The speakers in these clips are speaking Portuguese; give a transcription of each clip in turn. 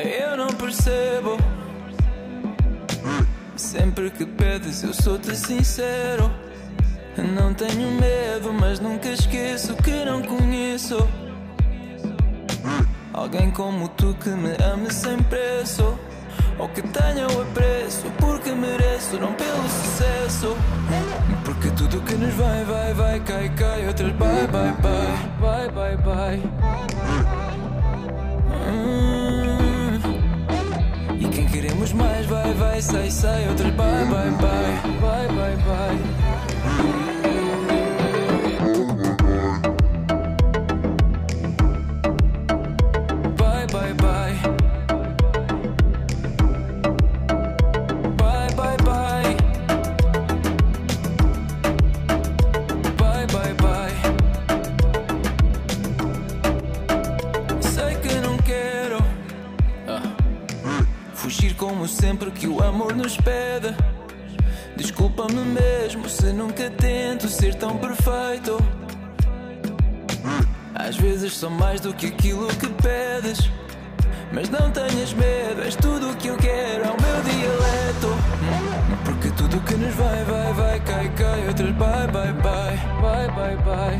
Eu não percebo. Sempre que pedes eu sou-te sincero. Não tenho medo, mas nunca esqueço que não conheço alguém como tu que me ame sem preço, ou que tenha o apreço porque mereço, não pelo sucesso. Porque tudo que nos vai, vai, vai, cai, cai. Outras bye, bye, bye, bye, bye, bye. E quem queremos mais vai, vai, sai, sai. Outras bye, bye, bye, bye, bye, bye. Como sempre que o amor nos pede. Desculpa-me mesmo se nunca tento ser tão perfeito. Às vezes sou mais do que aquilo que pedes, mas não tenhas medo, és tudo o que eu quero, é o meu dialeto. Porque tudo que nos vai, vai, vai, cai, cai. Outras bye, bye, bye, bye, bye, bye.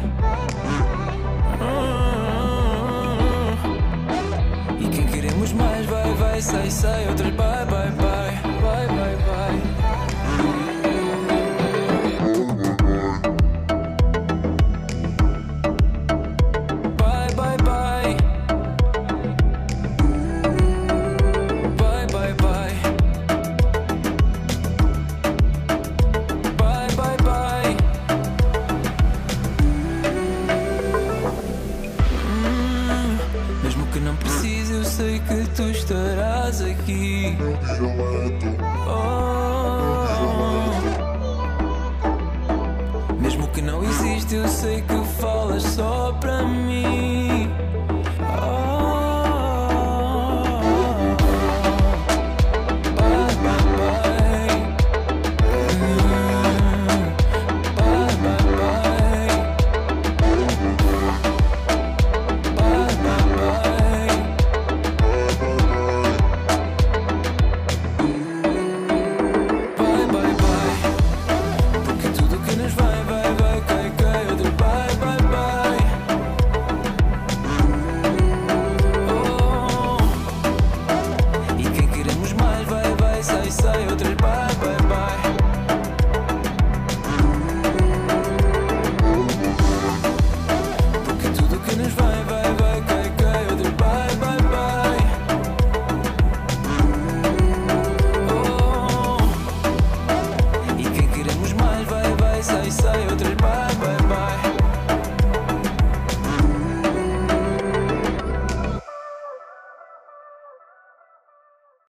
E quem queremos mais vai, vai, sai, sai. Outras bye, bye, bye, bye, bye, bye. Bye, bye, bye. Bye, bye, bye. Bye, bye, bye. Mesmo que não precise, eu sei que tu estarás aqui. Mesmo que não existe, eu sei que falas só para mim.